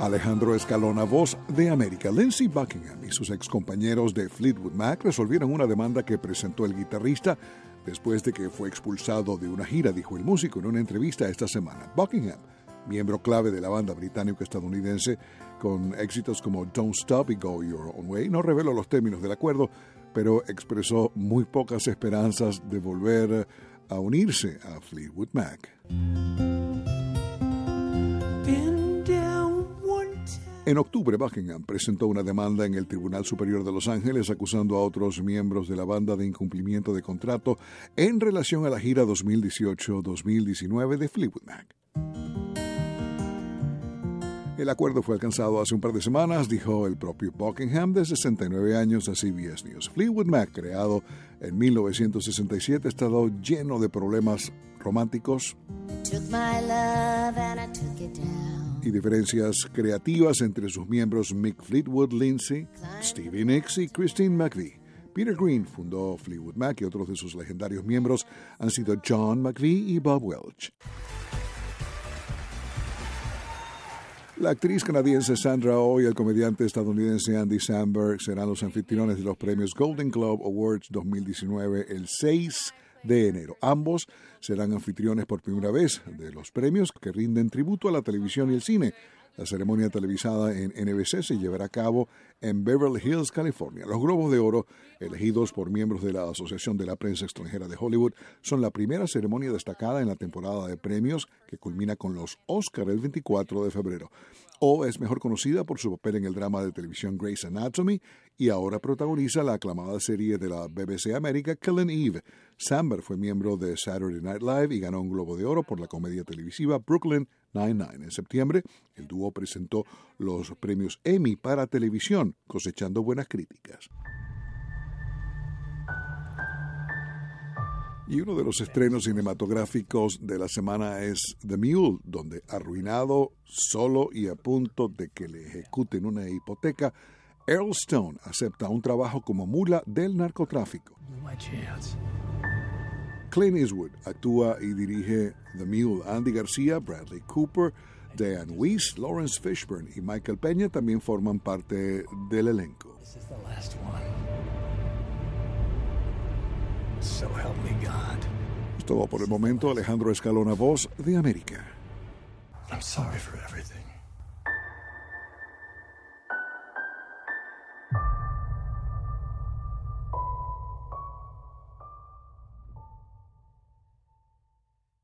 Alejandro Escalona, voz de América. Lindsey Buckingham y sus excompañeros de Fleetwood Mac resolvieron una demanda que presentó el guitarrista después de que fue expulsado de una gira, dijo el músico en una entrevista esta semana. Buckingham, miembro clave de la banda británico-estadounidense con éxitos como Don't Stop y Go Your Own Way, no reveló los términos del acuerdo, pero expresó muy pocas esperanzas de volver a unirse a Fleetwood Mac. En octubre, Buckingham presentó una demanda en el Tribunal Superior de Los Ángeles acusando a otros miembros de la banda de incumplimiento de contrato en relación a la gira 2018-2019 de Fleetwood Mac. El acuerdo fue alcanzado hace un par de semanas, dijo el propio Buckingham, de 69 años, a CBS News. Fleetwood Mac, creado en 1967, ha estado lleno de problemas románticos y diferencias creativas entre sus miembros Mick Fleetwood, Lindsey, Stevie Nicks y Christine McVie. Peter Green fundó Fleetwood Mac y otros de sus legendarios miembros han sido John McVie y Bob Welch. La actriz canadiense Sandra Oh y el comediante estadounidense Andy Samberg serán los anfitriones de los premios Golden Globe Awards 2019 el 6 de enero. Ambos serán anfitriones por primera vez de los premios que rinden tributo a la televisión y el cine. La ceremonia televisada en NBC se llevará a cabo en Beverly Hills, California. Los Globos de Oro, elegidos por miembros de la Asociación de la Prensa Extranjera de Hollywood, son la primera ceremonia destacada en la temporada de premios que culmina con los Oscar el 24 de febrero. O es mejor conocida por su papel en el drama de televisión Grey's Anatomy y ahora protagoniza la aclamada serie de la BBC América Killing Eve. Samberg fue miembro de Saturday Night Live y ganó un Globo de Oro por la comedia televisiva Brooklyn Nine-Nine. En septiembre, el dúo presentó los premios Emmy para televisión, cosechando buenas críticas. Y uno de los estrenos cinematográficos de la semana es The Mule, donde arruinado, solo y a punto de que le ejecuten una hipoteca, Earl Stone acepta un trabajo como mula del narcotráfico. Clint Eastwood actúa y dirige The Mule. Andy García, Bradley Cooper, Diane Weiss, Lawrence Fishburne y Michael Peña también forman parte del elenco. So help me God. Es todo por el momento. Alejandro Escalona, voz de América. I'm sorry for everything.